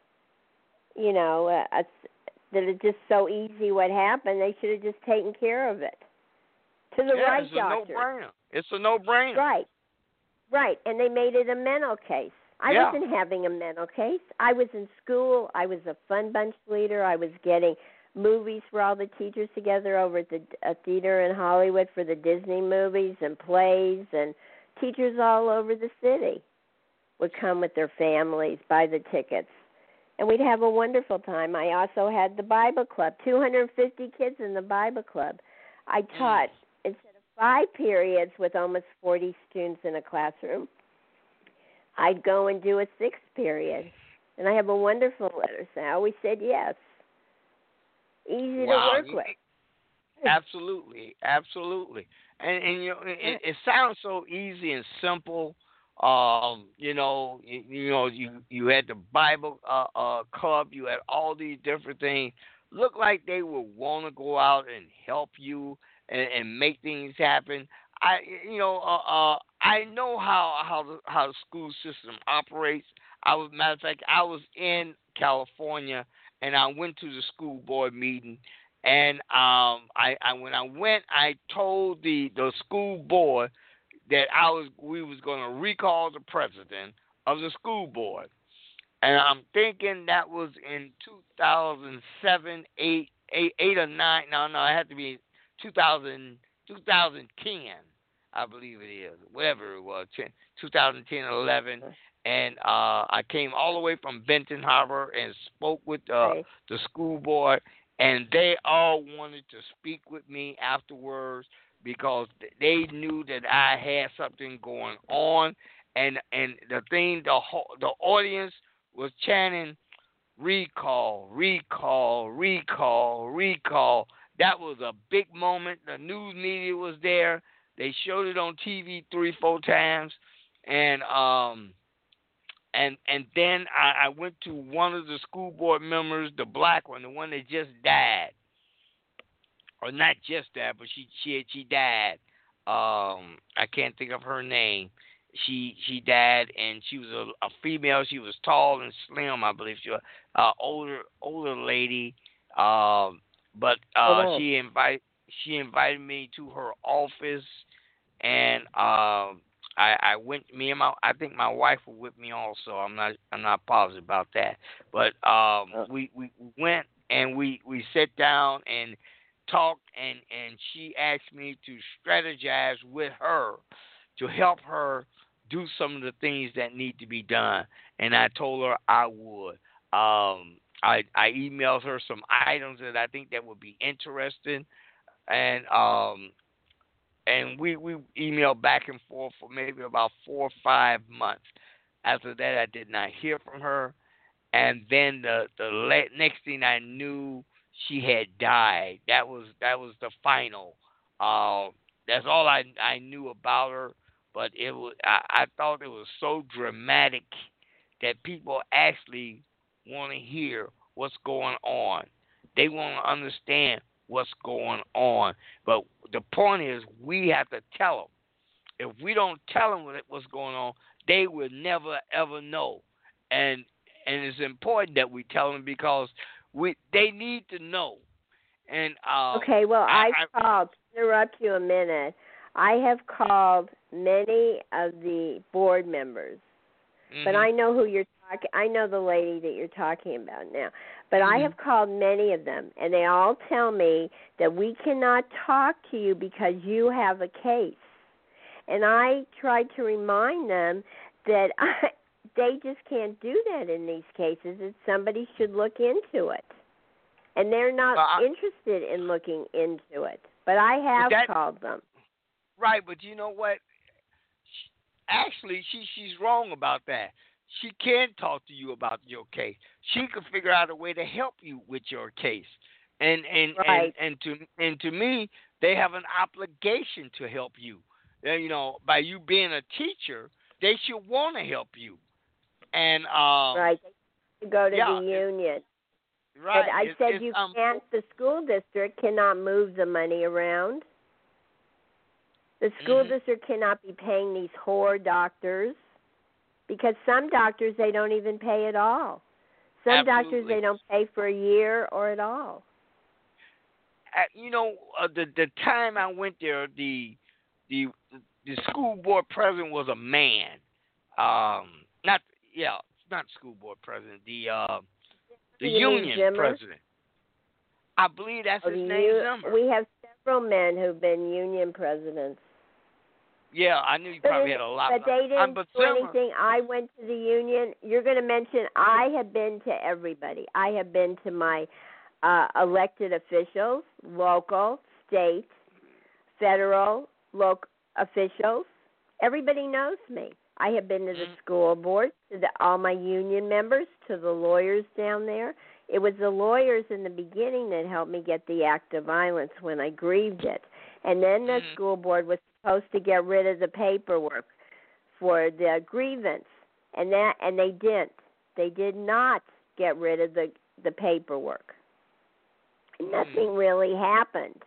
You know, uh, that it's just so easy what happened. They should have just taken care of it. To the yeah, right it's doctor. a no-brainer. It's a no-brainer. Right. Right. And they made it a mental case. I yeah. wasn't having a mental case. I was in school. I was a fun bunch leader. I was getting movies for all the teachers together over at the a theater in Hollywood for the Disney movies and plays, and teachers all over the city would come with their families, buy the tickets, and we'd have a wonderful time. I also had the Bible Club, two hundred fifty kids in the Bible Club. I taught, mm. instead of five periods with almost forty students in a classroom, I'd go and do a sixth period. And I have a wonderful letter, so I always said yes. Easy wow. to work with. Absolutely, absolutely. And, and you know, it, it sounds so easy and simple. Um, you know, you, you know, you you had the Bible uh, uh, club. You had all these different things. Look like they would want to go out and help you and, and make things happen. I, you know, uh, uh, I know how how the how the school system operates. I was, matter of fact, I was in California and I went to the school board meeting. And um, I, I when I went, I told the, the school board that I was we was going to recall the president of the school board, and I'm thinking that was in two thousand seven, eight, eight, eight or nine. No, no, it had to be two thousand, two thousand ten, I believe it is, whatever it was, ten, twenty ten or eleven. And uh, I came all the way from Benton Harbor and spoke with uh, right. the school board. And they all wanted to speak with me afterwards because they knew that I had something going on, and and the thing, the whole, the audience was chanting, "Recall, recall, recall, recall." That was a big moment. The news media was there. They showed it on T V three, four times, and um, and and then I, I went to one of the school board members, the black one, the one that just died, or not just died, but she she she died. Um, I can't think of her name. She she died, and she was a, a female. She was tall and slim, I believe. She was uh, older older lady. Um, but uh, Oh, she invite she invited me to her office, and um, I I went. Me and my I think my wife was with me also. I'm not I'm not positive about that. But um, oh. we we went and we we sat down and talked, and and she asked me to strategize with her to help her do some of the things that need to be done, and I told her I would. Um, I I emailed her some items that I think that would be interesting, and um and we we emailed back and forth for maybe about four or five months. After that, I did not hear from her, and then the the le- next thing I knew, she had died. That was that was the final. Uh, that's all I I knew about her. But it was I, I thought it was so dramatic that people actually want to hear what's going on. They want to understand what's going on. But the point is, we have to tell them. If we don't tell them what- what's going on, they will never ever know. And and it's important that we tell them because we they need to know. And um, Okay, well, I, I I called, to interrupt you a minute. I have called many of the board members, but mhm, I know who you're talking. I know the lady that you're talking about now. But I mhm. have called many of them, and they all tell me that we cannot talk to you because you have a case. And I tried to remind them that I, they just can't do that in these cases. That somebody should look into it, and they're not Uh, I- interested in looking into it. But I but have that called them. right, but you know what? Actually, she she's wrong about that. She can talk to you about your case. She could figure out a way to help you with your case. And and and Right. and to and to me, they have an obligation to help you. Uh, You know, by you being a teacher, they should want to help you. And um, Right. To go to the yeah, it, union. But right. I It, said it's you um. can't, the school district cannot move the money around. The school Mhm. district cannot be paying these whore doctors because some doctors they don't even pay at all. Some doctors Absolutely. they don't pay for a year or at all. Uh, you know, uh, the the time I went there, the the the school board president was a man. Um, not yeah, not school board president. The uh, the You mean union Zimmer? president. I believe that's Oh, his the name, u- Zimmer. we have several men who've been union presidents. Yeah, I knew you But, probably in, had a lot. but they Um, didn't but do Zimmer. anything. I went to the union. You're going to mention I have been to everybody. I have been to my uh, elected officials, local, state, federal, local officials. Everybody knows me. I have been to the Mm, school board, to the, all my union members, to the lawyers down there. It was the lawyers in the beginning that helped me get the act of violence when I grieved it. And then the mm, school board was supposed to get rid of the paperwork for the grievance. And that and they didn't. They did not get rid of the, the paperwork. And nothing really happened.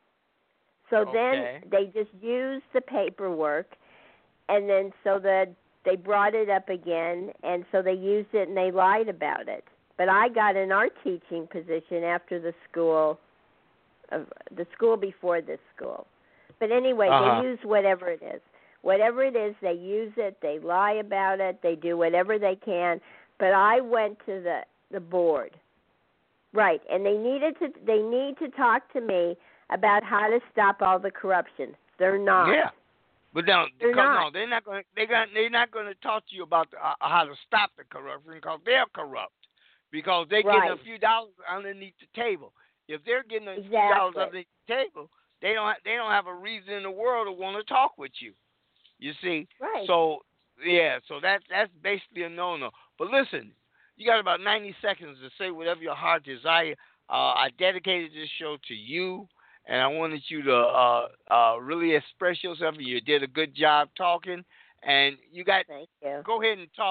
So okay. then they just used the paperwork, and then so that they brought it up again, and so they used it and they lied about it. But I got an art teaching position after the school, uh, the school before this school. But anyway, Uh-huh. they use whatever it is. Whatever it is, they use it, they lie about it, they do whatever they can. But I went to the, the board. Right, and they needed to they need to talk to me about how to stop all the corruption. They're not. Yeah. But no, They're because not. no, they're not going. They got. They're not going to talk to you about the, uh, how to stop the corruption because they're corrupt. Because they're getting Right. a few dollars underneath the table. If they're getting a few dollars Exactly. underneath the table, they don't. They don't have a reason in the world to want to talk with you. You see. Right. So yeah. So that that's basically a no-no. But listen, you got about ninety seconds to say whatever your heart desire. Uh, I dedicated this show to you. And I wanted you to uh, uh, really express yourself. You did a good job talking, and you got Thank you. go ahead and talk.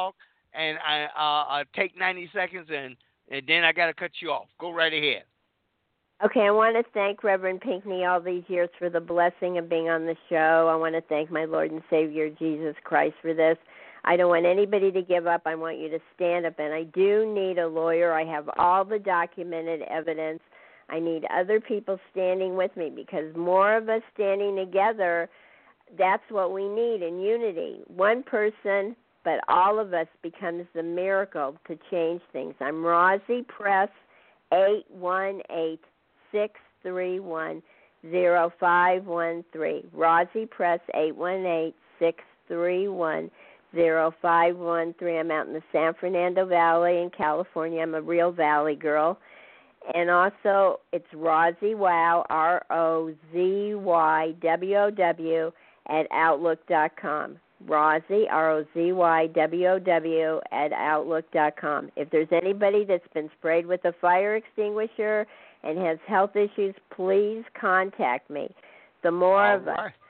and I uh, uh, take ninety seconds, and, and then I got to cut you off. Go right ahead. Okay, I want to thank Reverend Pinckney all these years for the blessing of being on the show. I want to thank my Lord and Savior Jesus Christ for this. I don't want anybody to give up. I want you to stand up, and I do need a lawyer. I have all the documented evidence. I need other people standing with me, because more of us standing together, that's what we need in unity. One person, but all of us, becomes the miracle to change things. I'm Rosie Press, eight one eight, six three one, zero five one three. Rosie Press, eight one eight, six three one, zero five one three. I'm out in the San Fernando Valley in California. I'm a real Valley girl. And also, it's Rosie Wow, R O Z Y W O W, at outlook dot com. Rosie, R O Z Y W O W, at outlook dot com. If there's anybody that's been sprayed with a fire extinguisher and has health issues, please contact me. The more All of right. us.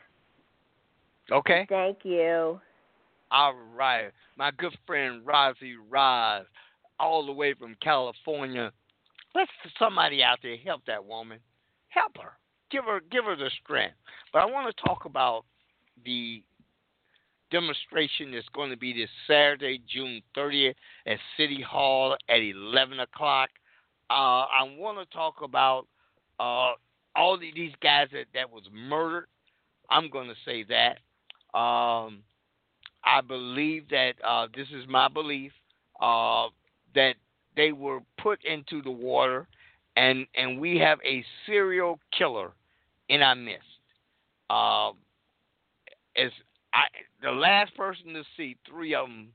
Okay. Thank you. All right. My good friend Rosie Roz, all the way from California. Let's somebody out there help that woman. Help her. Give her give her the strength. But I want to talk about the demonstration that's going to be this Saturday, June thirtieth, at City Hall at eleven o'clock. Uh, I want to talk about uh, all of these guys that, that was murdered. I'm going to say that. Um, I believe that uh, this is my belief uh, that they were put into the water, and, and we have a serial killer in our midst. Uh, as I, the last person to see three of them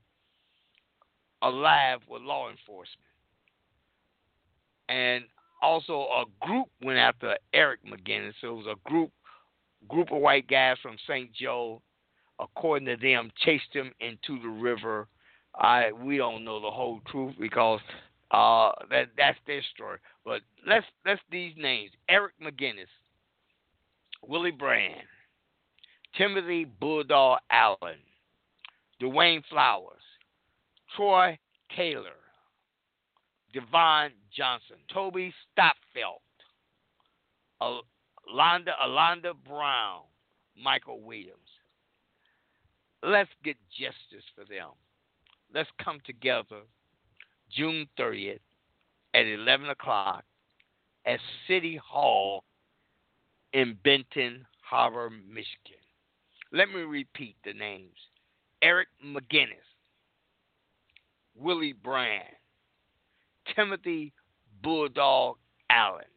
alive were law enforcement. And also a group went after Eric McGinnis. So it was a group group of white guys from Saint Joe, according to them, chased him into the river. I we don't know the whole truth because uh, that that's their story. But let's let's these names: Eric McGinnis, Willie Brand, Timothy Bulldog Allen, Dwayne Flowers, Troy Taylor, Devon Johnson, Toby Stopfeld, Alonda Alonda Brown, Michael Williams. Let's get justice for them. Let's come together June thirtieth at eleven o'clock at City Hall in Benton Harbor, Michigan. Let me repeat the names: Eric McGinnis, Willie Brand, Timothy Bulldog Allen,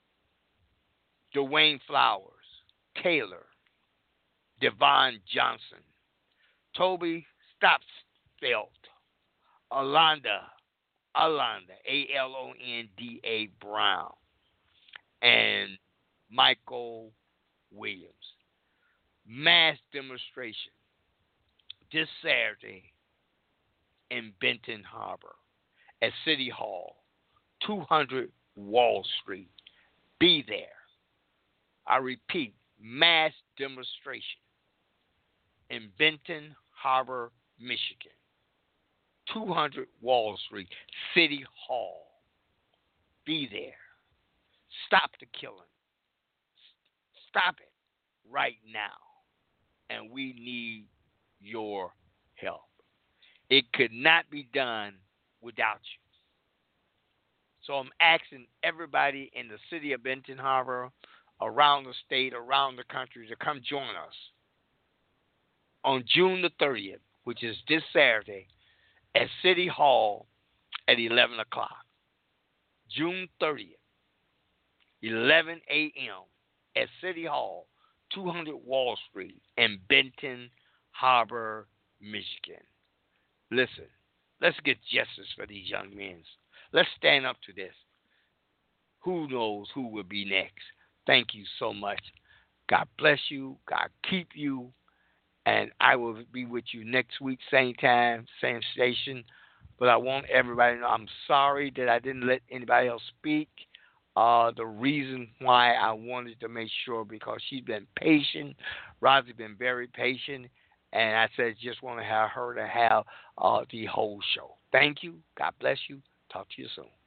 Dwayne Flowers, Taylor, Devon Johnson, Toby Stopfeld, Alonda, Alonda, A L O N D A Brown, and Michael Williams. Mass demonstration this Saturday in Benton Harbor at City Hall, two hundred Wall Street. Be there. I repeat, mass demonstration in Benton Harbor, Michigan, two hundred Wall Street, City Hall. Be there. Stop the killing. Stop it right now. And we need your help. It could not be done without you. So I'm asking everybody in the city of Benton Harbor, around the state, around the country, to come join us on June the thirtieth, which is this Saturday, at City Hall at eleven o'clock. June thirtieth, eleven a.m. at City Hall, two hundred Wall Street in Benton Harbor, Michigan. Listen, let's get justice for these young men. Let's stand up to this. Who knows who will be next? Thank you so much. God bless you. God keep you. And I will be with you next week, same time, same station. But I want everybody to know I'm sorry that I didn't let anybody else speak. Uh, the reason why I wanted to make sure, because she's been patient. Rosie's been very patient. And I said, just want to have her to have uh, the whole show. Thank you. God bless you. Talk to you soon.